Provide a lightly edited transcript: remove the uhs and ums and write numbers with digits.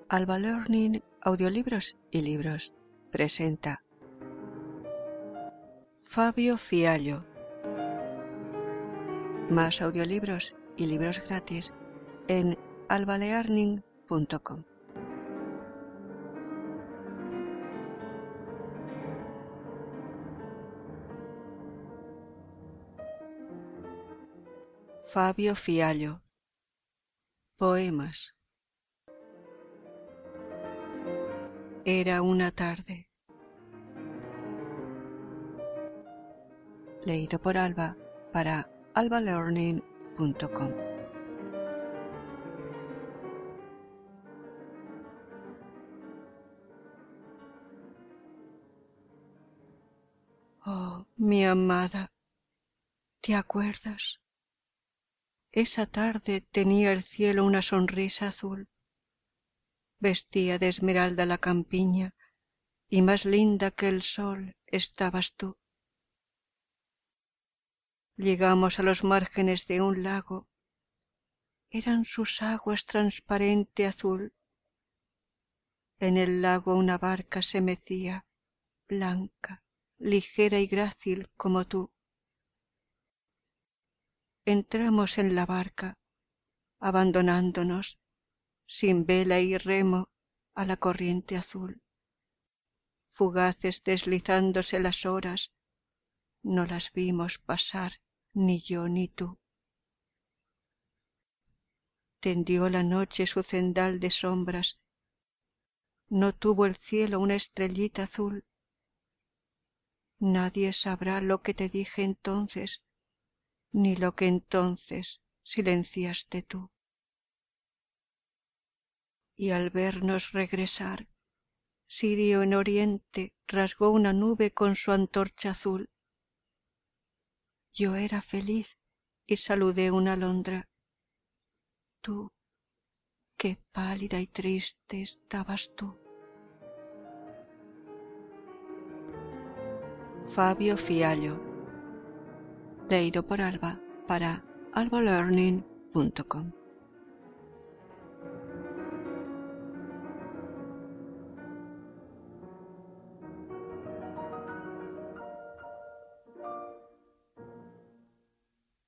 Alba Learning Audiolibros y Libros presenta Fabio Fiallo. Más audiolibros y libros gratis en albalearning.com. Fabio Fiallo. Poemas. Era una tarde. Leído por Alba para albalearning.com. Oh, mi amada, ¿te acuerdas? Esa tarde tenía el cielo una sonrisa azul. Vestía de esmeralda la campiña, y más linda que el sol estabas tú. Llegamos a los márgenes de un lago. Eran sus aguas transparente azul. En el lago una barca se mecía, blanca, ligera y grácil como tú. Entramos en la barca, abandonándonos, sin vela y remo, a la corriente azul. Fugaces deslizándose las horas, no las vimos pasar, ni yo ni tú. Tendió la noche su cendal de sombras, no tuvo el cielo una estrellita azul. Nadie sabrá lo que te dije entonces, ni lo que entonces silenciaste tú. Y al vernos regresar, Sirio en oriente rasgó una nube con su antorcha azul. Yo era feliz y saludé una alondra. Tú, qué pálida y triste estabas tú. Fabio Fiallo. Leído por Alba para albalearning.com.